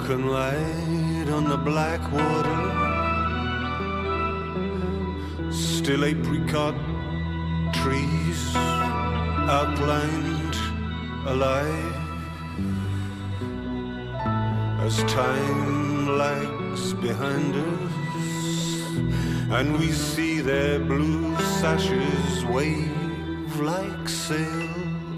broken light on the black water, still apricot trees outlined alive, as time lags behind us and we see their blue sashes wave like sails